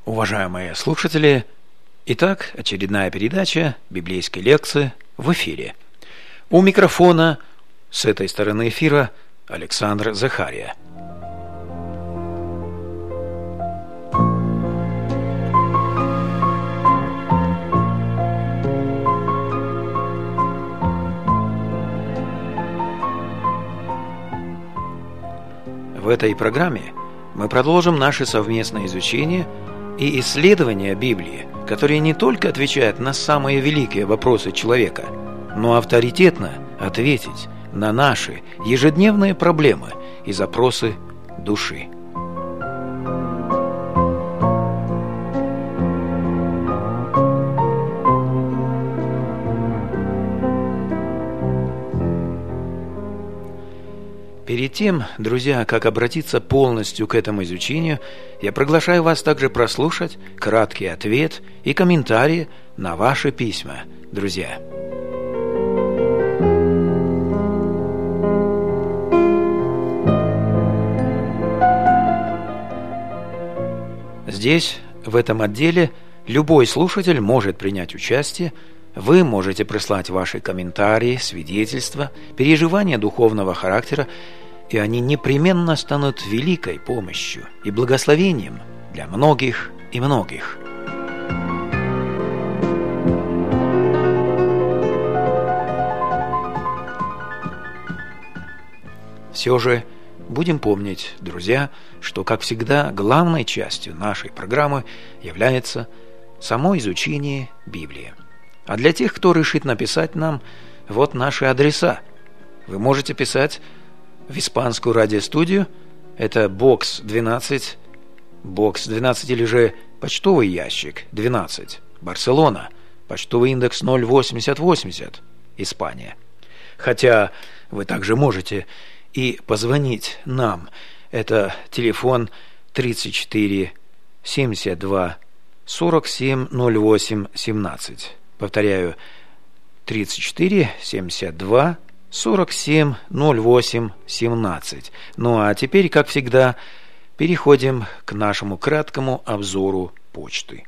Уважаемые слушатели, итак, очередная передача библейской лекции в эфире. У микрофона с этой стороны эфира Александр Захария. В этой программе мы продолжим наше совместное изучение и исследование Библии, которые не только отвечают на самые великие вопросы человека, но авторитетно ответить на наши ежедневные проблемы и запросы души. Перед тем, друзья, как обратиться полностью к этому изучению, я приглашаю вас также прослушать краткий ответ и комментарии на ваши письма, друзья. Здесь, в этом отделе, любой слушатель может принять участие. Вы можете прислать ваши комментарии, свидетельства, переживания духовного характера, и они непременно станут великой помощью и благословением для многих и многих. Все же будем помнить, друзья, что, как всегда, главной частью нашей программы является само изучение Библии. А для тех, кто решит написать нам, вот наши адреса. Вы можете писать в испанскую радиостудию, это бокс 12 или же почтовый ящик 12, Барселона, почтовый индекс 08080, Испания. Хотя вы также можете и позвонить нам, это телефон 34 72 47 08 17. Повторяю, 34 72 47 08 17. Ну а теперь, как всегда, переходим к нашему краткому обзору почты.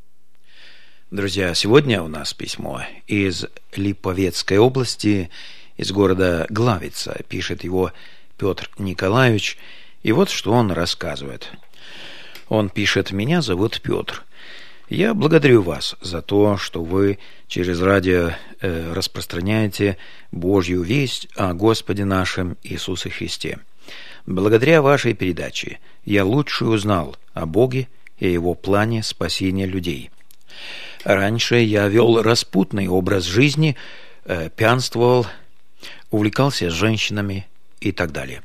Друзья, сегодня у нас письмо из Липовецкой области, из города Главица. Пишет его Петр Николаевич, и вот что он рассказывает. Он пишет: «Меня зовут Петр. Я благодарю вас за то, что вы через радио распространяете Божью весть о Господе нашем Иисусе Христе. Благодаря вашей передаче я лучше узнал о Боге и о Его плане спасения людей. Раньше я вел распутный образ жизни, пьянствовал, увлекался женщинами и так далее.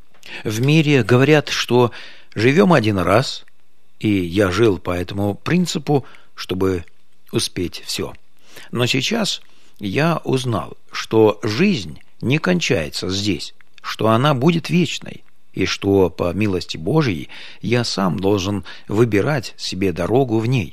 В мире говорят, что живем один раз, и я жил по этому принципу, чтобы успеть все. Но сейчас я узнал, что жизнь не кончается здесь, что она будет вечной, и что, по милости Божией, я сам должен выбирать себе дорогу в ней.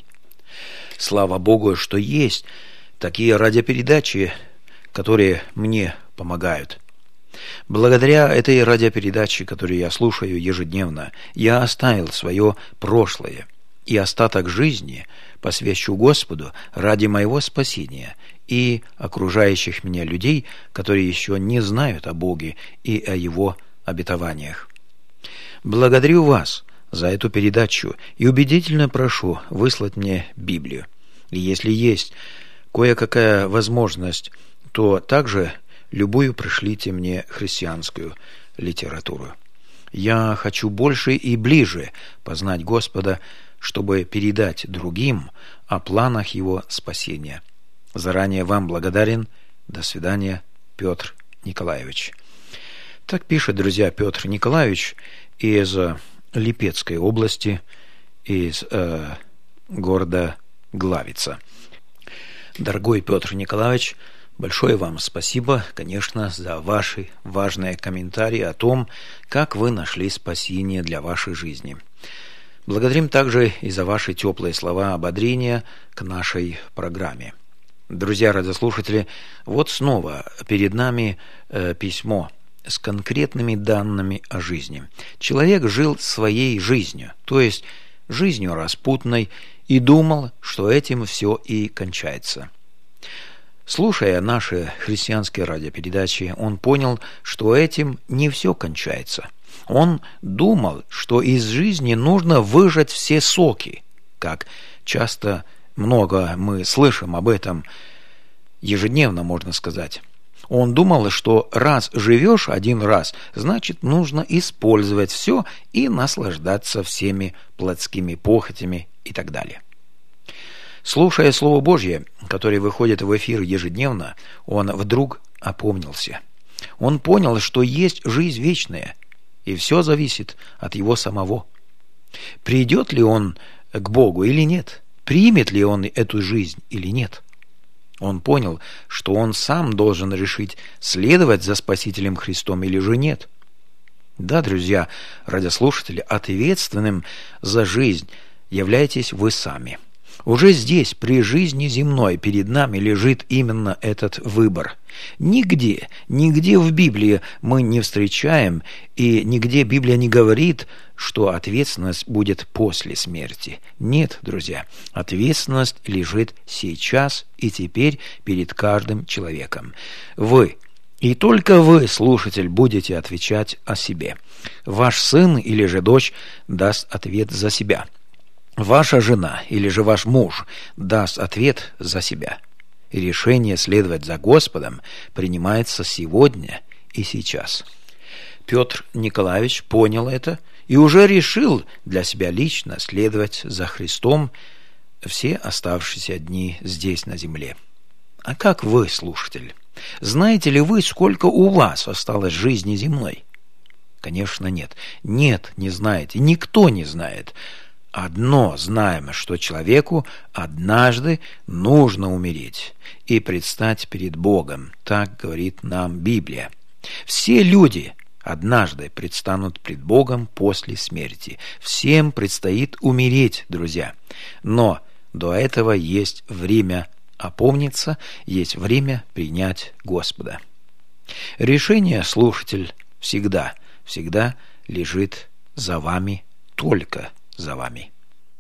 Слава Богу, что есть такие радиопередачи, которые мне помогают. Благодаря этой радиопередаче, которую я слушаю ежедневно, я оставил свое прошлое и остаток жизни посвящу Господу ради моего спасения и окружающих меня людей, которые еще не знают о Боге и о Его обетованиях. Благодарю вас за эту передачу и убедительно прошу выслать мне Библию. И если есть кое-какая возможность, то также любую пришлите мне христианскую литературу. Я хочу больше и ближе познать Господа, чтобы передать другим о планах Его спасения. Заранее вам благодарен. До свидания, Петр Николаевич». Так пишет, друзья, Петр Николаевич из Липецкой области, из города Главица. Дорогой Петр Николаевич, большое вам спасибо, конечно, за ваши важные комментарии о том, как вы нашли спасение для вашей жизни. Благодарим также и за ваши теплые слова ободрения к нашей программе. Друзья радиослушатели, вот снова перед нами письмо с конкретными данными о жизни. Человек жил своей жизнью, то есть жизнью распутной и думал, что этим все и кончается. Слушая наши христианские радиопередачи, он понял, что этим не все кончается. Он думал, что из жизни нужно выжать все соки, как часто много мы слышим об этом ежедневно, можно сказать. Он думал, что раз живешь один раз, значит, нужно использовать все и наслаждаться всеми плотскими похотями и так далее. Слушая Слово Божье, которое выходит в эфир ежедневно, он вдруг опомнился. Он понял, что есть жизнь вечная, и все зависит от его самого. Придет ли он к Богу или нет? Примет ли он эту жизнь или нет? Он понял, что он сам должен решить, следовать за Спасителем Христом или же нет. Да, друзья, радиослушатели, ответственным за жизнь являетесь вы сами. Уже здесь, при жизни земной, перед нами лежит именно этот выбор. Нигде в Библии мы не встречаем, и нигде Библия не говорит, что ответственность будет после смерти. Нет, друзья, ответственность лежит сейчас и теперь перед каждым человеком. Вы, и только вы, слушатель, будете отвечать о себе. Ваш сын или же дочь даст ответ за себя. Ваша жена или же ваш муж даст ответ за себя. И решение следовать за Господом принимается сегодня и сейчас. Петр Николаевич понял это и уже решил для себя лично следовать за Христом все оставшиеся дни здесь на земле. А как вы, слушатель? Знаете ли вы, сколько у вас осталось жизни земной? Конечно, нет. Нет, не знаете. Никто не знает. Одно знаем, что человеку однажды нужно умереть и предстать перед Богом. Так говорит нам Библия. Все люди однажды предстанут пред Богом после смерти. Всем предстоит умереть, друзья. Но до этого есть время опомниться, есть время принять Господа. Решение, слушатель, всегда лежит за вами, только за вами.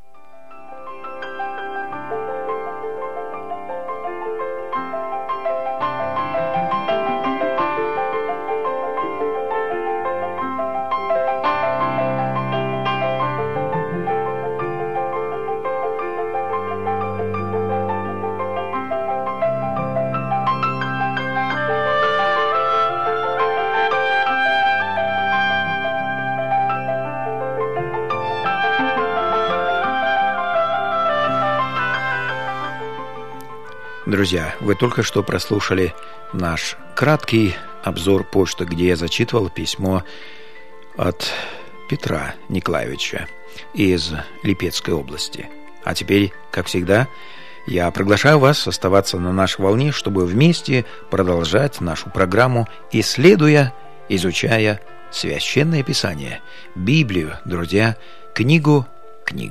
Друзья, вы только что прослушали наш краткий обзор почты, где я зачитывал письмо от Петра Николаевича из Липецкой области. А теперь, как всегда, я приглашаю вас оставаться на нашей волне, чтобы вместе продолжать нашу программу, исследуя, изучая Священное Писание, Библию, друзья, книгу книг.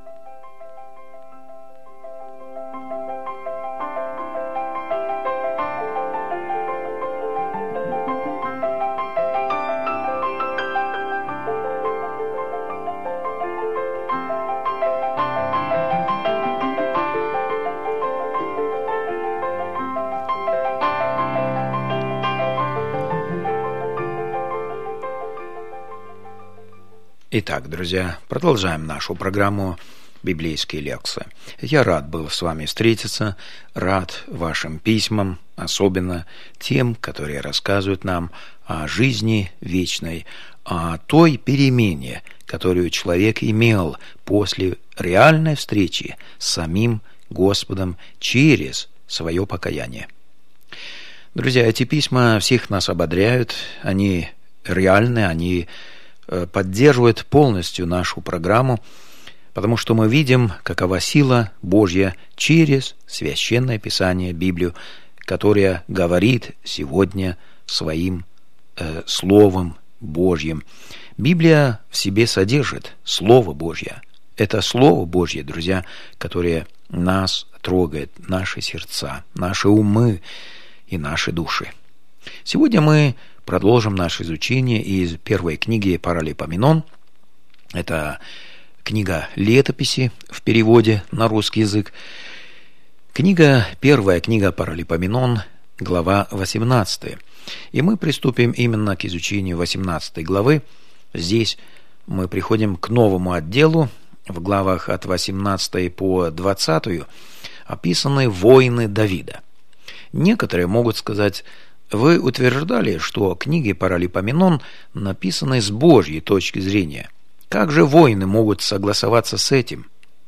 Итак, друзья, продолжаем нашу программу «Библейские лекции». Я рад был с вами встретиться, рад вашим письмам, особенно тем, которые рассказывают нам о жизни вечной, о той перемене, которую человек имел после реальной встречи с самим Господом через свое покаяние. Друзья, эти письма всех нас ободряют, они реальны, они поддерживает полностью нашу программу, потому что мы видим, какова сила Божья через Священное Писание, Библию, которая говорит сегодня своим Словом Божьим. Библия в себе содержит Слово Божье. Это Слово Божье, друзья, которое нас трогает, наши сердца, наши умы и наши души. Сегодня мы продолжим наше изучение из первой книги Паралипоменон. Это книга «Летописи» в переводе на русский язык. Первая книга Паралипоменон, глава 18. И мы приступим именно к изучению 18 главы. Здесь мы приходим к новому отделу. В главах от 18 по 20 описаны войны Давида. Некоторые могут сказать: вы утверждали, что книги Паралипоменон написаны с Божьей точки зрения. Как же войны могут согласоваться с этим?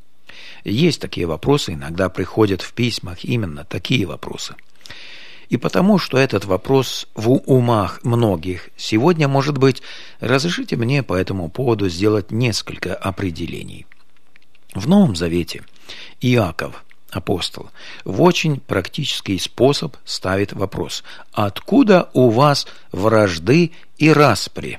Есть такие вопросы, иногда приходят в письмах именно такие вопросы. И потому, что этот вопрос в умах многих сегодня, может быть, разрешите мне по этому поводу сделать несколько определений. В Новом Завете Иаков, апостол, в очень практический способ ставит вопрос: откуда у вас вражды и распри?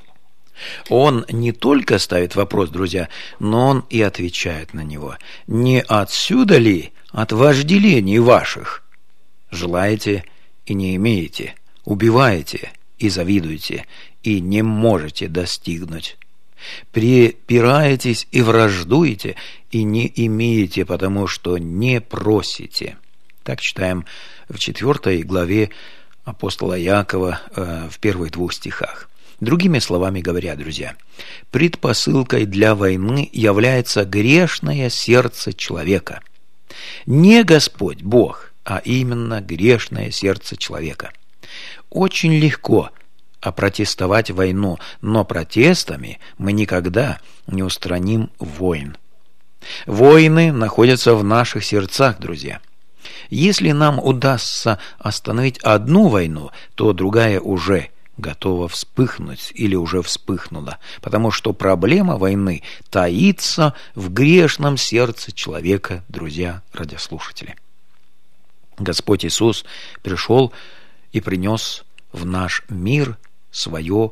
Он не только ставит вопрос, друзья, но он и отвечает на него: не отсюда ли от вожделений ваших? Желаете и не имеете, убиваете и завидуете, и не можете достигнуть. Препираетесь и враждуете, и не имеете, потому что не просите. Так читаем в 4 главе апостола Иакова в первых 2 стихах. Другими словами говоря, друзья, предпосылкой для войны является грешное сердце человека. Не Господь Бог, а именно грешное сердце человека. Очень легко опротестовать войну, но протестами мы никогда не устраним войн. Войны находятся в наших сердцах, друзья. Если нам удастся остановить одну войну, то другая уже готова вспыхнуть или уже вспыхнула, потому что проблема войны таится в грешном сердце человека, друзья радиослушатели. Господь Иисус пришел и принес в наш мир свое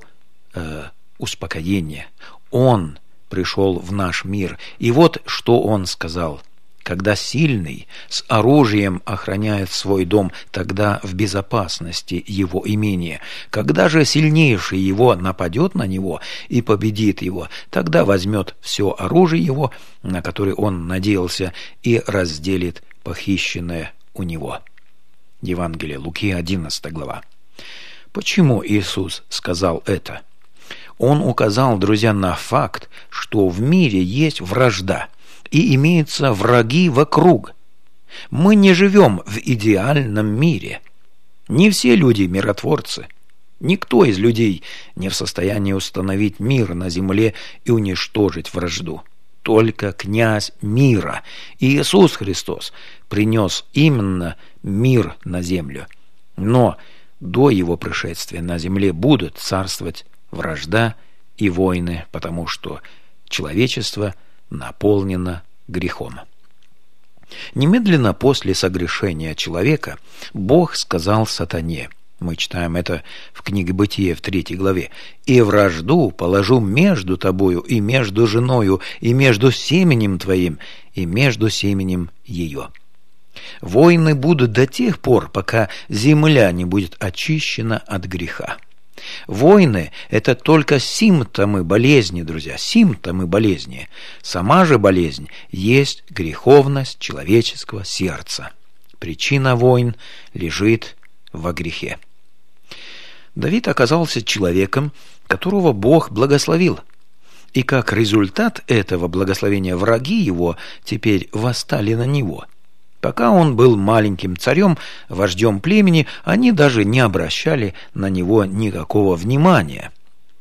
успокоение. Он пришел в наш мир. И вот что Он сказал: когда сильный с оружием охраняет свой дом, тогда в безопасности его имение. Когда же сильнейший его нападет на него и победит его, тогда возьмет все оружие его, на которое он надеялся, и разделит похищенное у него. Евангелие Луки, 11 глава. Почему Иисус сказал это? Он указал, друзья, на факт, что в мире есть вражда и имеются враги вокруг. Мы не живем в идеальном мире. Не все люди миротворцы. Никто из людей не в состоянии установить мир на земле и уничтожить вражду. Только князь мира, Иисус Христос, принес именно мир на землю. Но до Его пришествия на земле будут царствовать вражда и войны, потому что человечество наполнено грехом. Немедленно после согрешения человека Бог сказал сатане, мы читаем это в книге Бытия в 3 главе: «И вражду положу между тобою и между женою, и между семенем твоим, и между семенем ее». Войны будут до тех пор, пока земля не будет очищена от греха. Войны – это только симптомы болезни, друзья, симптомы болезни. Сама же болезнь есть греховность человеческого сердца. Причина войн лежит во грехе. Давид оказался человеком, которого Бог благословил. И как результат этого благословения враги его теперь восстали на него. Пока он был маленьким царем, вождем племени, они даже не обращали на него никакого внимания.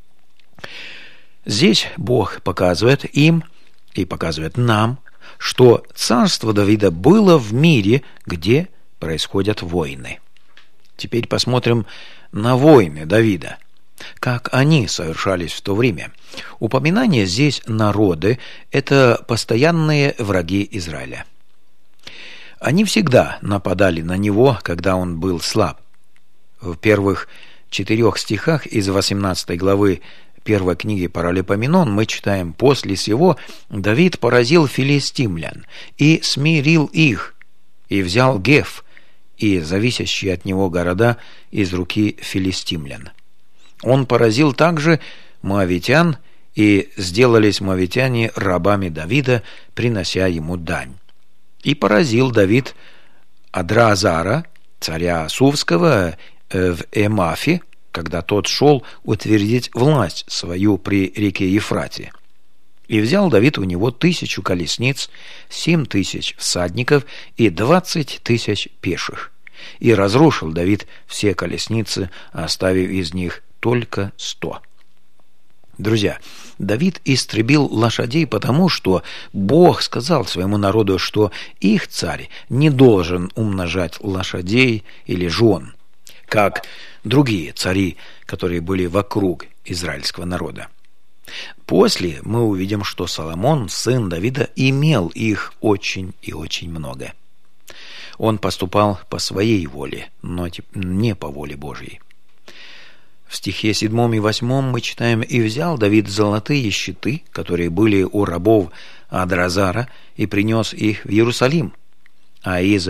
Здесь Бог показывает им и показывает нам, что царство Давида было в мире, где происходят войны. Теперь посмотрим на войны Давида, как они совершались в то время. Упоминание здесь народы – это постоянные враги Израиля. Они всегда нападали на него, когда он был слаб. В первых 4 стихах из 18 главы 1 книги Паралипоменон мы читаем: «После сего Давид поразил филистимлян и смирил их, и взял Геф и зависящие от него города из руки филистимлян. Он поразил также моавитян и сделались моавитяне рабами Давида, принося ему дань. И поразил Давид Адраазара, царя Сувского, в Эмафе, когда тот шел утвердить власть свою при реке Ефрате. И взял Давид у него 1000 колесниц, 7000 всадников и 20 000 пеших. И разрушил Давид все колесницы, оставив из них только 100. Друзья, Давид истребил лошадей потому, что Бог сказал своему народу, что их царь не должен умножать лошадей или жен, как другие цари, которые были вокруг израильского народа. После мы увидим, что Соломон, сын Давида, имел их очень и очень много. Он поступал по своей воле, но не по воле Божьей. В стихе 7 и 8 мы читаем: «И взял Давид золотые щиты, которые были у рабов Адраазара, и принес их в Иерусалим. А из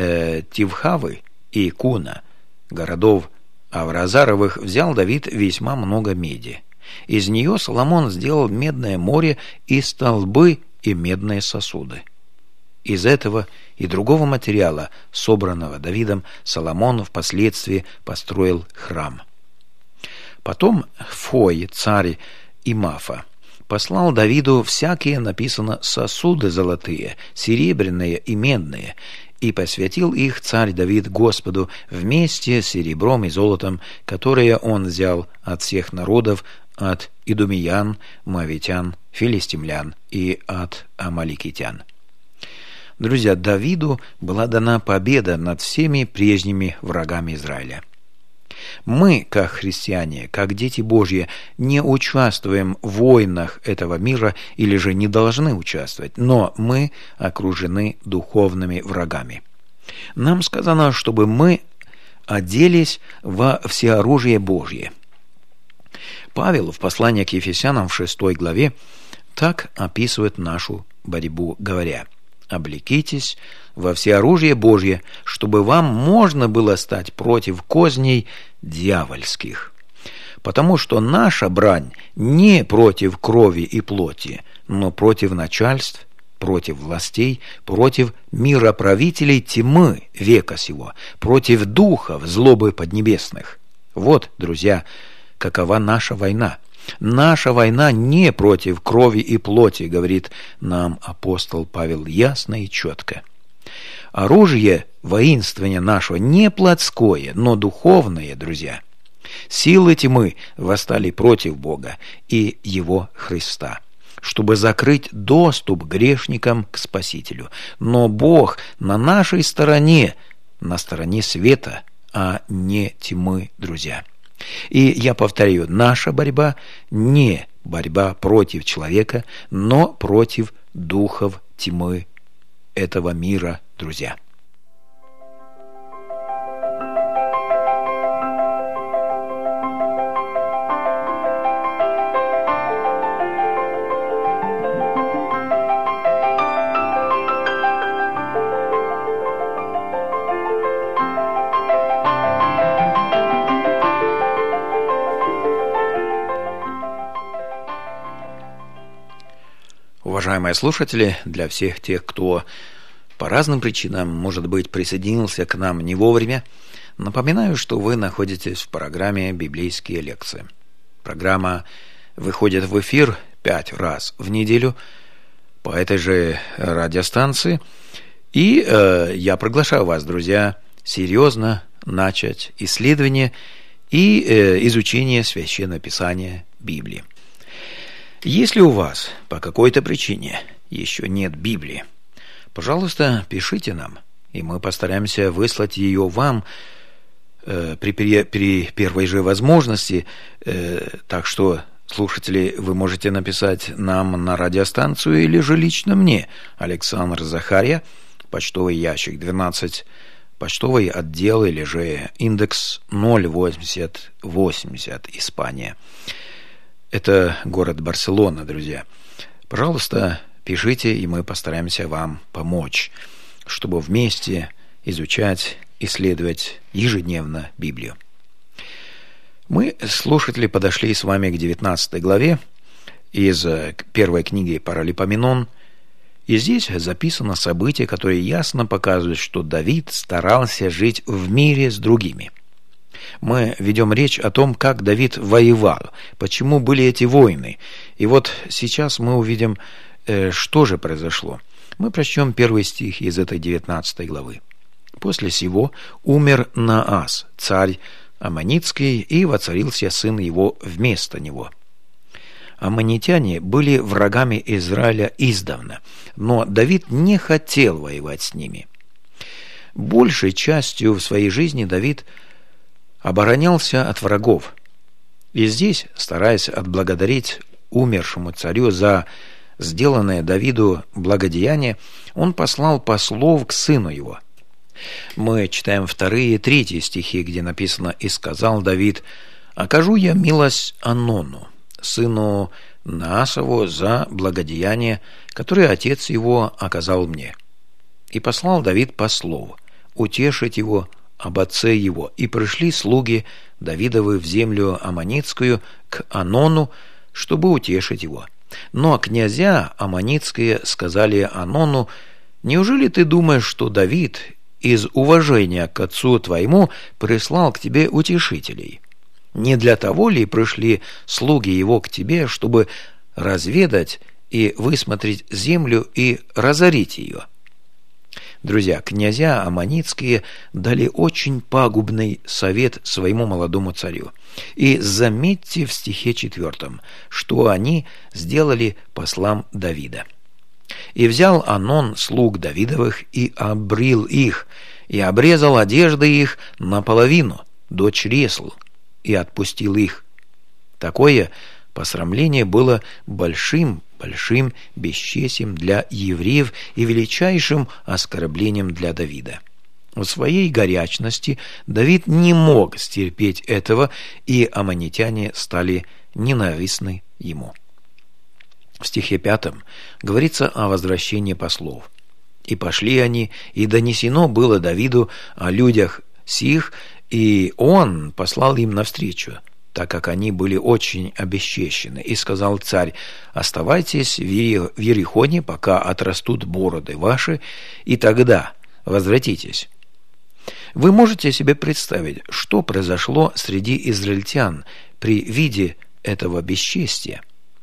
Тивхавы и Куна, городов Авразаровых, взял Давид весьма много меди. Из нее Соломон сделал медное море и столбы и медные сосуды. Из этого и другого материала, собранного Давидом, Соломон впоследствии построил храм. Потом Фой, царь Имафа, послал Давиду всякие, написано, сосуды золотые, серебряные и медные, и посвятил их царь Давид Господу вместе с серебром и золотом, которое он взял от всех народов, от идумеян, моавитян, филистимлян и от амаликитян». Друзья, Давиду была дана победа над всеми прежними врагами Израиля. Мы, как христиане, как дети Божьи, не участвуем в войнах этого мира или же не должны участвовать, но мы окружены духовными врагами. Нам сказано, чтобы мы оделись во всеоружие Божье. Павел в послании к Ефесянам в 6 главе так описывает нашу борьбу, говоря: «Облекитесь во всеоружие Божье, чтобы вам можно было стать против козней дьявольских. Потому что наша брань не против крови и плоти, но против начальств, против властей, против мироправителей тьмы века сего, против духов злобы поднебесных». Вот, друзья, какова наша война. Наша война не против крови и плоти, говорит нам апостол Павел ясно и четко. Оружие воинствования нашего не плотское, но духовное, друзья. Силы тьмы восстали против Бога и Его Христа, чтобы закрыть доступ грешникам к Спасителю. Но Бог на нашей стороне, на стороне света, а не тьмы, друзья. И я повторяю, наша борьба не борьба против человека, но против духов тьмы этого мира, друзья. Уважаемые слушатели, для всех тех, кто по разным причинам, может быть, присоединился к нам не вовремя, напоминаю, что вы находитесь в программе «Библейские лекции». Программа выходит в эфир 5 раз в неделю по этой же радиостанции. И я приглашаю вас, друзья, серьезно начать исследование и изучение Священного Писания Библии. Если у вас по какой-то причине еще нет Библии, пожалуйста, пишите нам, и мы постараемся выслать ее вам при первой же возможности. Так что, слушатели, вы можете написать нам на радиостанцию или же лично мне: Александр Захарья, почтовый ящик 12, почтовый отдел или же индекс 08080, Испания. Это город Барселона, друзья. Пожалуйста, пишите, и мы постараемся вам помочь, чтобы вместе изучать, исследовать ежедневно Библию. Мы, слушатели, подошли с вами к 19 главе, из первой книги Паралипоменон. И здесь записано событие, которое ясно показывает, что Давид старался жить в мире с другими. Мы ведем речь о том, как Давид воевал, почему были эти войны. И вот сейчас мы увидим, что же произошло. Мы прочтем первый стих из этой 19 главы. «После сего умер Наас, царь Аммонитский, и воцарился сын его вместо него». Аммонитяне были врагами Израиля издавна, но Давид не хотел воевать с ними. Большей частью в своей жизни Давид оборонялся от врагов. И здесь, стараясь отблагодарить умершему царю за сделанное Давиду благодеяние, он послал послов к сыну его. Мы читаем 2 и 3 стихи, где написано: «И сказал Давид: окажу я милость Анону, сыну Наасову, за благодеяние, которое отец его оказал мне. И послал Давид послов утешить его об отце его, и пришли слуги Давидовы в землю Аммонитскую к Анону, чтобы утешить его. Но князья Аммонитские сказали Анону: неужели ты думаешь, что Давид из уважения к отцу твоему прислал к тебе утешителей? Не для того ли пришли слуги его к тебе, чтобы разведать и высмотреть землю и разорить ее?» Друзья, князья Аммонитские дали очень пагубный совет своему молодому царю. И заметьте в стихе 4, что они сделали послам Давида. «И взял Анон слуг Давидовых и обрил их, и обрезал одежды их наполовину до чресл, и отпустил их». Такое посрамление было большим бесчестием для евреев и величайшим оскорблением для Давида. В своей горячности Давид не мог стерпеть этого, и аммонитяне стали ненавистны ему. В стихе 5 говорится о возвращении послов. «И пошли они, и донесено было Давиду о людях сих, и он послал им навстречу, так как они были очень обесчещены. И сказал царь: оставайтесь в Ерихоне, пока отрастут бороды ваши, и тогда возвратитесь». Вы можете себе представить, что произошло среди израильтян при виде этого бесчестия?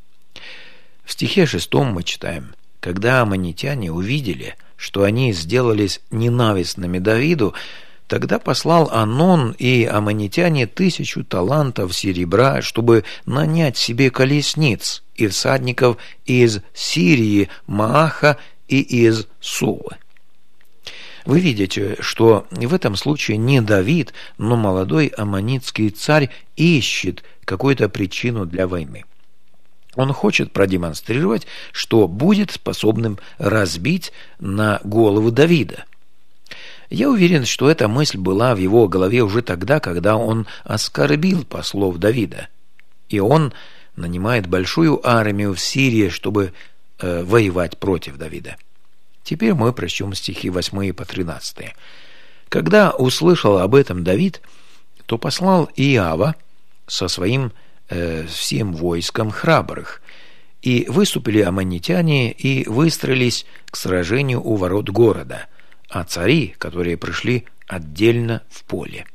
В стихе 6 мы читаем: «Когда аммонитяне увидели, что они сделались ненавистными Давиду, тогда послал Анон и аммонитяне 1000 талантов серебра, чтобы нанять себе колесниц и всадников из Сирии, Мааха и из Сувы». Вы видите, что в этом случае не Давид, но молодой аммонитский царь ищет какую-то причину для войны. Он хочет продемонстрировать, что будет способным разбить на голову Давида. Я уверен, что эта мысль была в его голове уже тогда, когда он оскорбил послов Давида. И он нанимает большую армию в Сирии, чтобы воевать против Давида. Теперь мы прочтем стихи 8 по 13. «Когда услышал об этом Давид, то послал Иава со своим всем войском храбрых, и выступили аммонитяне и выстроились к сражению у ворот города, а цари, которые пришли отдельно в поле.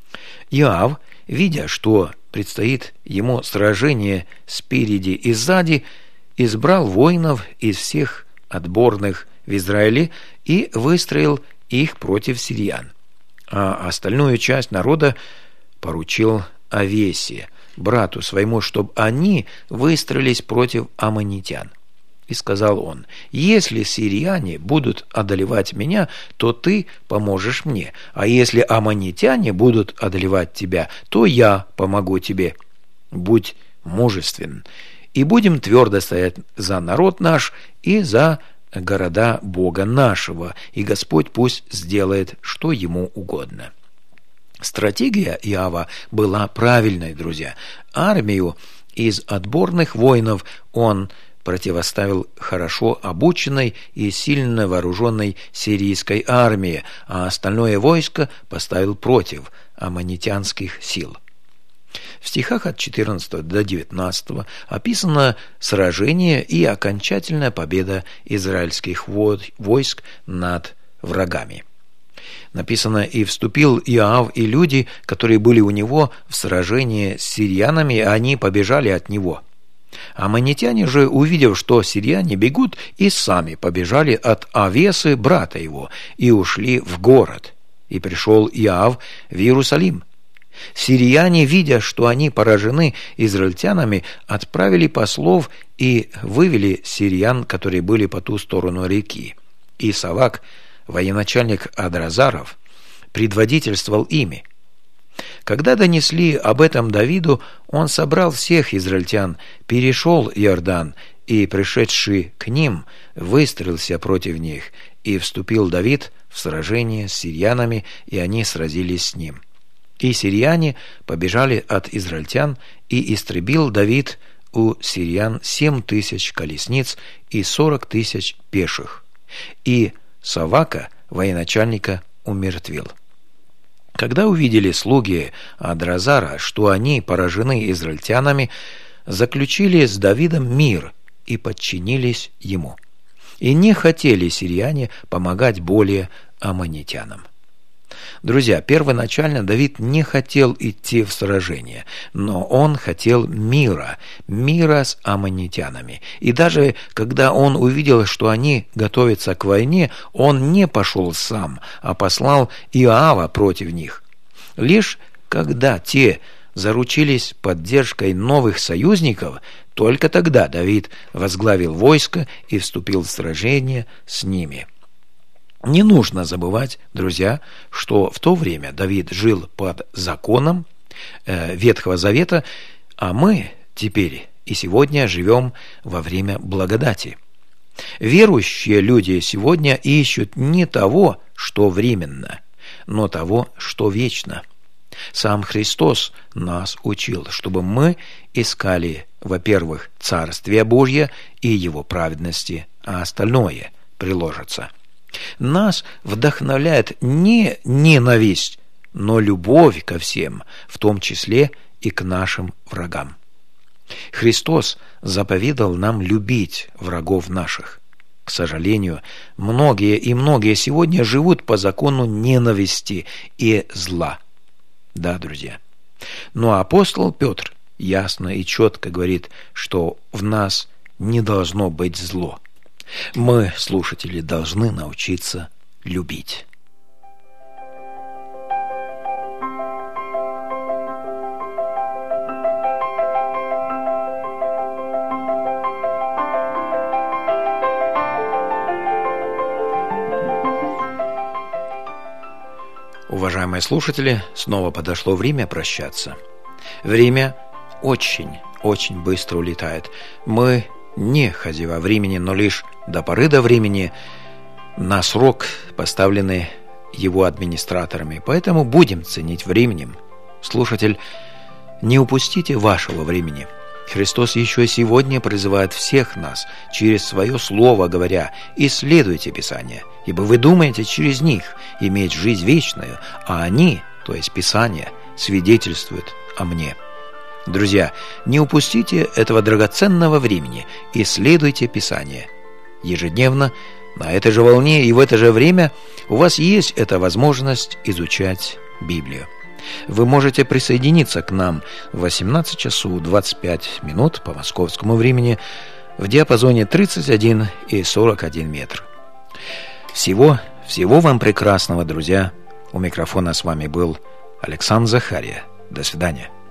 Иав, видя, что предстоит ему сражение спереди и сзади, избрал воинов из всех отборных в Израиле и выстроил их против сириян, а остальную часть народа поручил Авесе, брату своему, чтобы они выстроились против аммонитян. И сказал он: если сирияне будут одолевать меня, то ты поможешь мне, а если аммонитяне будут одолевать тебя, то я помогу тебе. Будь мужествен, и будем твердо стоять за народ наш и за города Бога нашего, и Господь пусть сделает, что ему угодно». Стратегия Иава была правильной, друзья. Армию из отборных воинов он противоставил хорошо обученной и сильно вооруженной сирийской армии, а остальное войско поставил против аммонитянских сил. В стихах от 14 до 19 описано сражение и окончательная победа израильских войск над врагами. Написано: «И вступил Иоав и люди, которые были у него, в сражение с сирьянами, и они побежали от него. Аммонитяне же, увидев, что сирияне бегут, и сами побежали от Авесы, брата его, и ушли в город. И пришел Иоав в Иерусалим. Сирияне, видя, что они поражены израильтянами, отправили послов и вывели сириян, которые были по ту сторону реки. И Савак, военачальник Адразаров, предводительствовал ими. Когда донесли об этом Давиду, он собрал всех израильтян, перешел Иордан, и, пришедший к ним, выстроился против них, и вступил Давид в сражение с сирьянами, и они сразились с ним. И сирияне побежали от израильтян, и истребил Давид у сириян 7000 колесниц и 40 000 пеших, и Савака, военачальника, умертвил. Когда увидели слуги Адразара, что они поражены израильтянами, заключили с Давидом мир и подчинились ему. И не хотели сирияне помогать более аммонитянам. Друзья, первоначально Давид не хотел идти в сражение, но он хотел мира с аммонитянами. И даже когда он увидел, что они готовятся к войне, он не пошел сам, а послал Иоава против них. Лишь когда те заручились поддержкой новых союзников, только тогда Давид возглавил войско и вступил в сражение с ними. Не нужно забывать, друзья, что в то время Давид жил под законом Ветхого Завета, а мы теперь и сегодня живем во время благодати. Верующие люди сегодня ищут не того, что временно, но того, что вечно. Сам Христос нас учил, чтобы мы искали, во-первых, Царствие Божье и Его праведности, а остальное приложится. Нас вдохновляет не ненависть, но любовь ко всем, в том числе и к нашим врагам. Христос заповедал нам любить врагов наших. К сожалению, многие сегодня живут по закону ненависти и зла. Да, друзья. Но апостол Петр ясно и четко говорит, что в нас не должно быть зло. Мы, слушатели, должны научиться любить. Уважаемые слушатели, снова подошло время прощаться. Время очень быстро улетает. Мы не хозяева времени, но лишь до поры до времени на срок поставлены его администраторами. Поэтому будем ценить временем. Слушатель, не упустите вашего времени. Христос еще сегодня призывает всех нас через свое слово, говоря: «Исследуйте Писание, ибо вы думаете через них иметь жизнь вечную, а они, то есть Писание, свидетельствуют о мне». Друзья, не упустите этого драгоценного времени, исследуйте Писание. Ежедневно, на этой же волне и в это же время у вас есть эта возможность изучать Библию. Вы можете присоединиться к нам в 18 часов 25 минут по московскому времени в диапазоне 31 и 41 метр. Всего вам прекрасного, друзья. У микрофона с вами был Александр Захария. До свидания.